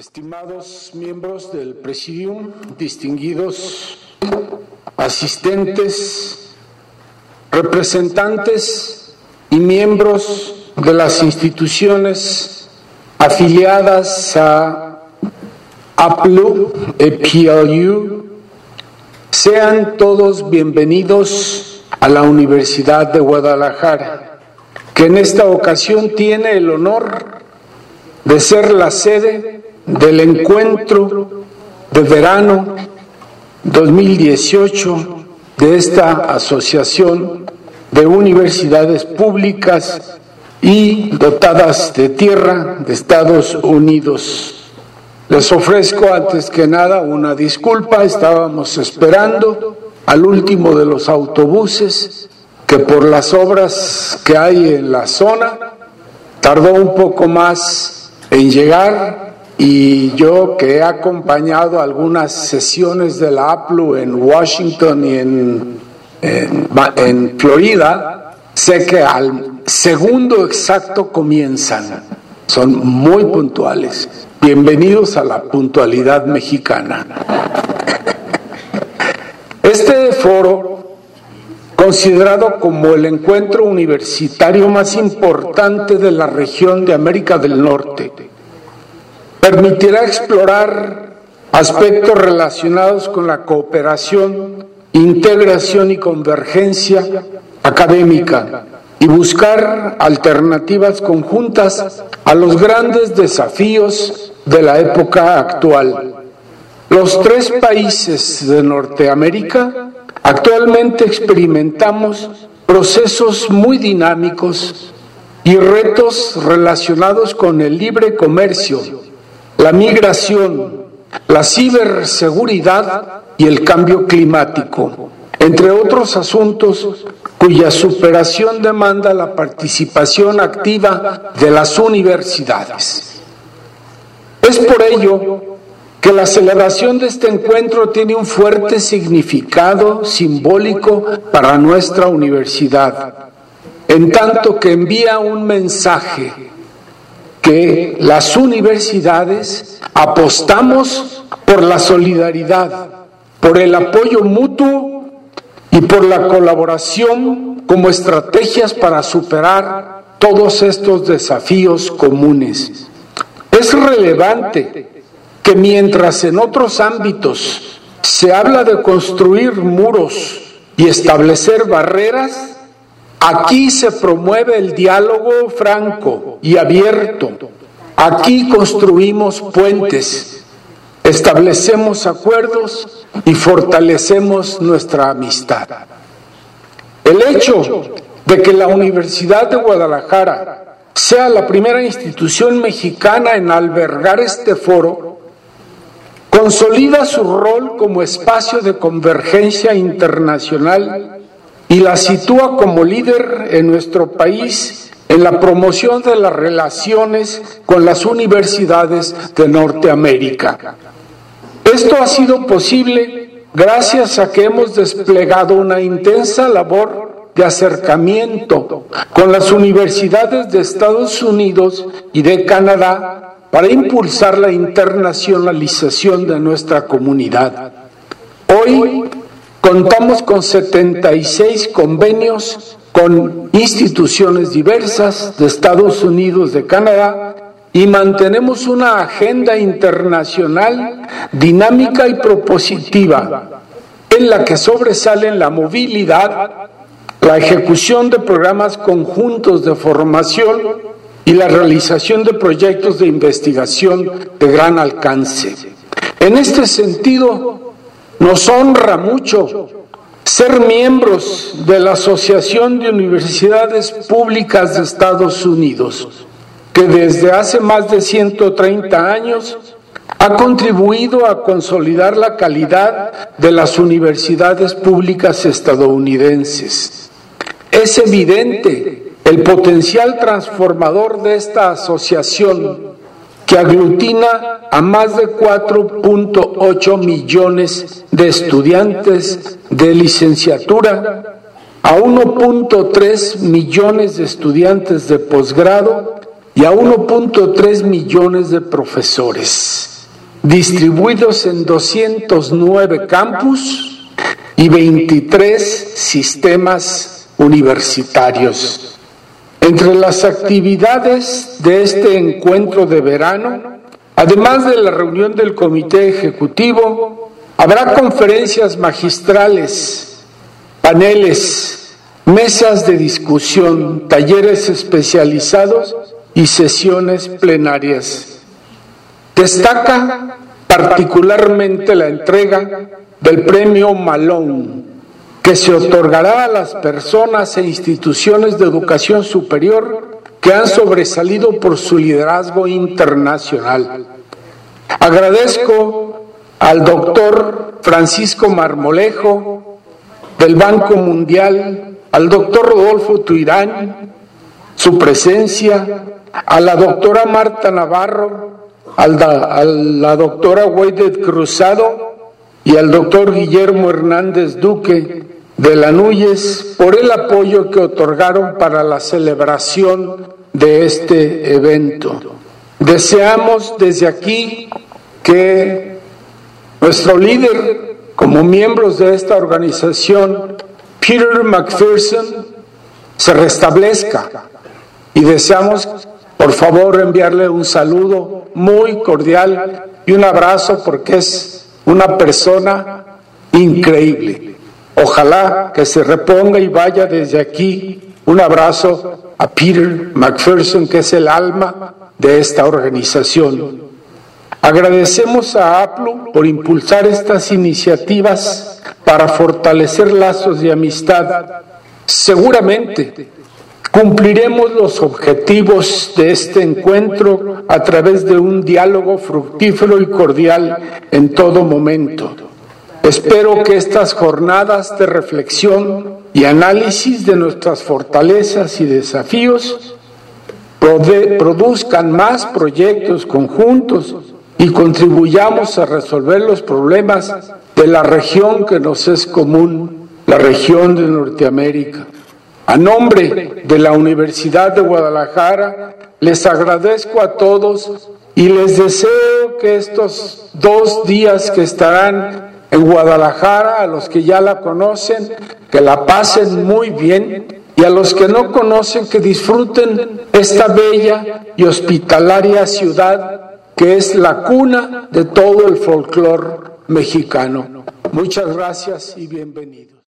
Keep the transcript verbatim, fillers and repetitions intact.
Estimados miembros del Presidium, distinguidos asistentes, representantes y miembros de las instituciones afiliadas a A P L U, A P L U, sean todos bienvenidos a la Universidad de Guadalajara, que en esta ocasión tiene el honor de ser la sede del encuentro de verano dos mil dieciocho de esta Asociación de Universidades Públicas y Dotadas de Tierra de Estados Unidos. Les ofrezco antes que nada una disculpa, estábamos esperando al último de los autobuses que por las obras que hay en la zona tardó un poco más en llegar. Y yo, que he acompañado algunas sesiones de la A P L U en Washington y en, en, en Florida, sé que al segundo exacto comienzan. Son muy puntuales. Bienvenidos a la puntualidad mexicana. Este foro, considerado como el encuentro universitario más importante de la región de América del Norte, permitirá explorar aspectos relacionados con la cooperación, integración y convergencia académica y buscar alternativas conjuntas a los grandes desafíos de la época actual. Los tres países de Norteamérica actualmente experimentamos procesos muy dinámicos y retos relacionados con el libre comercio, la migración, la ciberseguridad y el cambio climático, entre otros asuntos cuya superación demanda la participación activa de las universidades. Es por ello que la celebración de este encuentro tiene un fuerte significado simbólico para nuestra universidad, en tanto que envía un mensaje que las universidades apostamos por la solidaridad, por el apoyo mutuo y por la colaboración como estrategias para superar todos estos desafíos comunes. Es relevante que mientras en otros ámbitos se habla de construir muros y establecer barreras, aquí se promueve el diálogo franco y abierto. Aquí construimos puentes, establecemos acuerdos y fortalecemos nuestra amistad. El hecho de que la Universidad de Guadalajara sea la primera institución mexicana en albergar este foro consolida su rol como espacio de convergencia internacional y la sitúa como líder en nuestro país en la promoción de las relaciones con las universidades de Norteamérica. Esto ha sido posible gracias a que hemos desplegado una intensa labor de acercamiento con las universidades de Estados Unidos y de Canadá para impulsar la internacionalización de nuestra comunidad. Hoy contamos con setenta y seis convenios con instituciones diversas de Estados Unidos, de Canadá, y mantenemos una agenda internacional dinámica y propositiva, en la que sobresalen la movilidad, la ejecución de programas conjuntos de formación y la realización de proyectos de investigación de gran alcance. En este sentido, nos honra mucho ser miembros de la Asociación de Universidades Públicas de Estados Unidos, que desde hace más de ciento treinta años ha contribuido a consolidar la calidad de las universidades públicas estadounidenses. Es evidente el potencial transformador de esta asociación, que aglutina a más de cuatro punto ocho millones de estudiantes de licenciatura, a uno punto tres millones de estudiantes de posgrado y a uno punto tres millones de profesores. distribuidos en doscientos nueve campus y veintitrés sistemas universitarios. Entre las actividades de este encuentro de verano, además de la reunión del Comité Ejecutivo, habrá conferencias magistrales, paneles, mesas de discusión, talleres especializados y sesiones plenarias. Destaca particularmente la entrega del Premio Malone, que se otorgará a las personas e instituciones de educación superior que han sobresalido por su liderazgo internacional. Agradezco al doctor Francisco Marmolejo del Banco Mundial, al doctor Rodolfo Tuirán, su presencia, a la doctora Marta Navarro, a la, a la doctora Weidet Cruzado y al doctor Guillermo Hernández Duque de Lanúyes por el apoyo que otorgaron para la celebración de este evento. Deseamos desde aquí que nuestro líder, como miembros de esta organización, Peter McPherson, se restablezca y deseamos, por favor, enviarle un saludo muy cordial y un abrazo porque es una persona increíble. Ojalá que se reponga y vaya desde aquí un abrazo a Peter McPherson, que es el alma de esta organización. Agradecemos a A P L U por impulsar estas iniciativas para fortalecer lazos de amistad. Seguramente cumpliremos los objetivos de este encuentro a través de un diálogo fructífero y cordial en todo momento. Espero que estas jornadas de reflexión y análisis de nuestras fortalezas y desafíos produzcan más proyectos conjuntos y contribuyamos a resolver los problemas de la región que nos es común, la región de Norteamérica. A nombre de la Universidad de Guadalajara, les agradezco a todos y les deseo que estos dos días que estarán en Guadalajara, a los que ya la conocen, que la pasen muy bien, y a los que no conocen, que disfruten esta bella y hospitalaria ciudad que es la cuna de todo el folclore mexicano. Muchas gracias y bienvenidos.